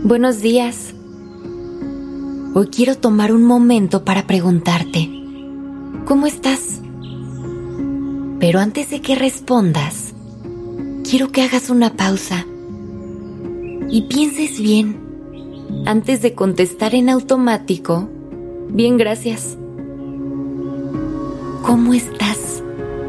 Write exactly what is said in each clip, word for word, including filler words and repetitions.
Buenos días. Hoy quiero tomar un momento para preguntarte, ¿cómo estás? Pero antes de que respondas, quiero que hagas una pausa y pienses bien. Antes de contestar en automático, bien, gracias. ¿Cómo estás?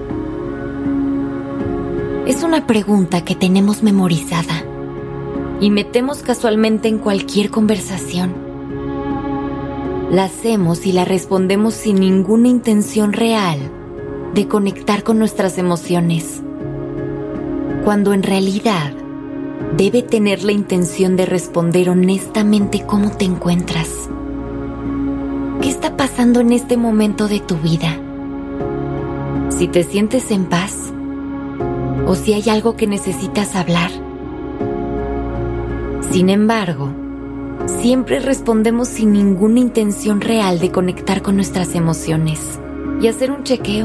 Es una pregunta que tenemos memorizada y metemos casualmente en cualquier conversación. La hacemos y la respondemos sin ninguna intención real de conectar con nuestras emociones, cuando en realidad debe tener la intención de responder honestamente cómo te encuentras. ¿Qué está pasando en este momento de tu vida? Si te sientes en paz o si hay algo que necesitas hablar. Sin embargo, siempre respondemos sin ninguna intención real de conectar con nuestras emociones y hacer un chequeo.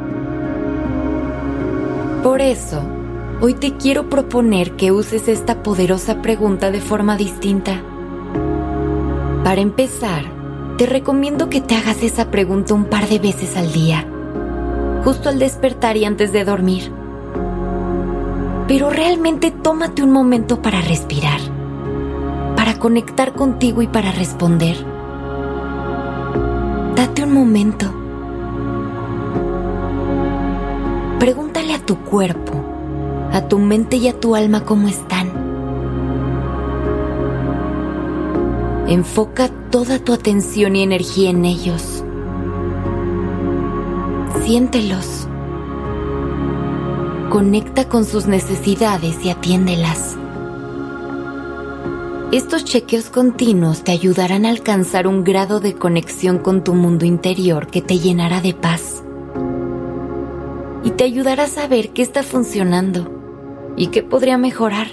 Por eso, hoy te quiero proponer que uses esta poderosa pregunta de forma distinta. Para empezar, te recomiendo que te hagas esa pregunta un par de veces al día, justo al despertar y antes de dormir. Pero realmente tómate un momento para respirar, para conectar contigo y para responder. Date un momento. Pregúntale a tu cuerpo, a tu mente y a tu alma cómo están. Enfoca toda tu atención y energía en ellos. Siéntelos. Conecta con sus necesidades y atiéndelas. Estos chequeos continuos te ayudarán a alcanzar un grado de conexión con tu mundo interior que te llenará de paz. Y te ayudará a saber qué está funcionando y qué podría mejorar.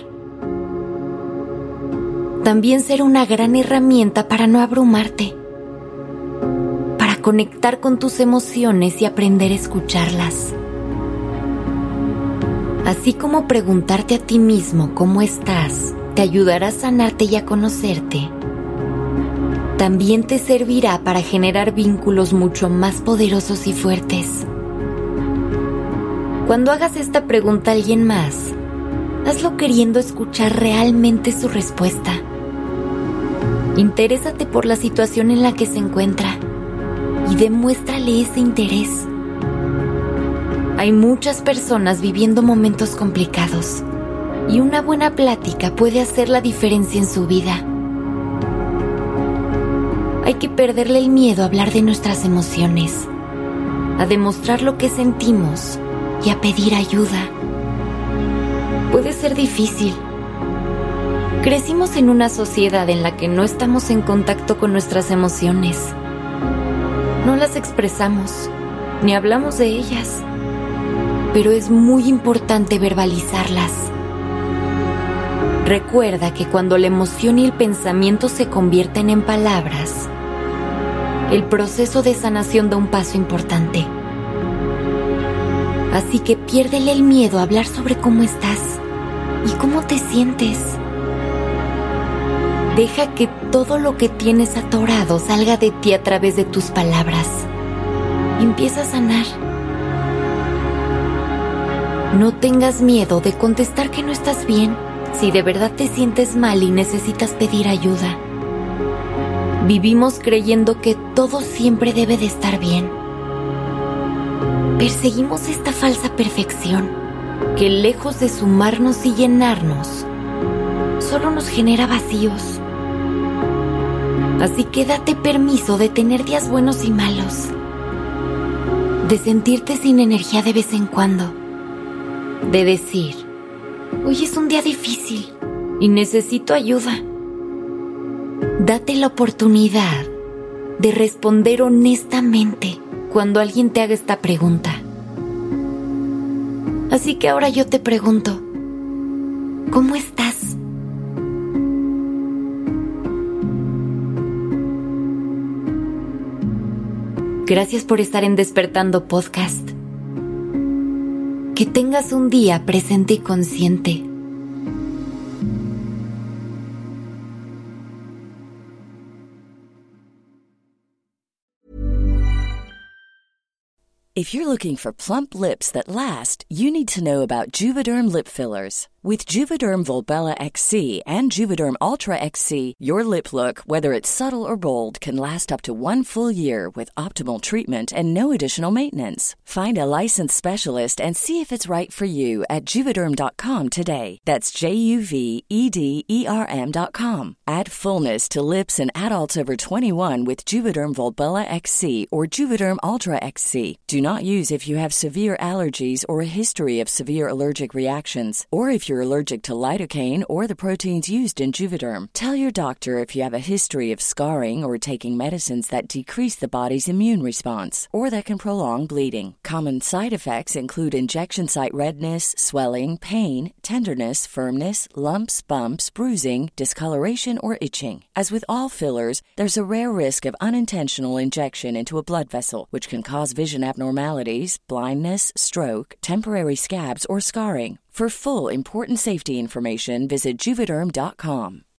También será una gran herramienta para no abrumarte, para conectar con tus emociones y aprender a escucharlas. Así como preguntarte a ti mismo cómo estás te ayudará a sanarte y a conocerte, también te servirá para generar vínculos mucho más poderosos y fuertes. Cuando hagas esta pregunta a alguien más, hazlo queriendo escuchar realmente su respuesta. Interésate por la situación en la que se encuentra y demuéstrale ese interés. Hay muchas personas viviendo momentos complicados y una buena plática puede hacer la diferencia en su vida. Hay que perderle el miedo a hablar de nuestras emociones, a demostrar lo que sentimos y a pedir ayuda. Puede ser difícil. Crecimos en una sociedad en la que no estamos en contacto con nuestras emociones. No las expresamos, ni hablamos de ellas. Pero es muy importante verbalizarlas. Recuerda que cuando la emoción y el pensamiento se convierten en palabras, el proceso de sanación da un paso importante. Así que piérdele el miedo a hablar sobre cómo estás y cómo te sientes. Deja que todo lo que tienes atorado salga de ti a través de tus palabras. Empieza a sanar. No tengas miedo de contestar que no estás bien si de verdad te sientes mal y necesitas pedir ayuda. Vivimos creyendo que todo siempre debe de estar bien. Perseguimos esta falsa perfección que, lejos de sumarnos y llenarnos, solo nos genera vacíos. Así que date permiso de tener días buenos y malos, de sentirte sin energía de vez en cuando, de decir, hoy es un día difícil y necesito ayuda. Date la oportunidad de responder honestamente cuando alguien te haga esta pregunta. Así que ahora yo te pregunto, ¿cómo estás? Gracias por estar en Despertando Podcast. Que tengas un día presente y consciente. If you're looking for plump lips that last, you need to know about Juvederm lip fillers. With Juvederm Volbella X C and Juvederm Ultra X C, your lip look, whether it's subtle or bold, can last up to one full year with optimal treatment and no additional maintenance. Find a licensed specialist and see if it's right for you at Juvederm dot com today. That's J U V E D E R M dot com. Add fullness to lips in adults over twenty-one with Juvederm Volbella X C or Juvederm Ultra X C. Do not use if you have severe allergies or a history of severe allergic reactions, or if you're allergic to lidocaine or the proteins used in Juvederm. Tell your doctor if you have a history of scarring or taking medicines that decrease the body's immune response or that can prolong bleeding. Common side effects include injection site redness, swelling, pain, tenderness, firmness, lumps, bumps, bruising, discoloration, or itching. As with all fillers, there's a rare risk of unintentional injection into a blood vessel, which can cause vision abnormalities, blindness, stroke, temporary scabs, or scarring. For full, important safety information, visit Juvederm dot com.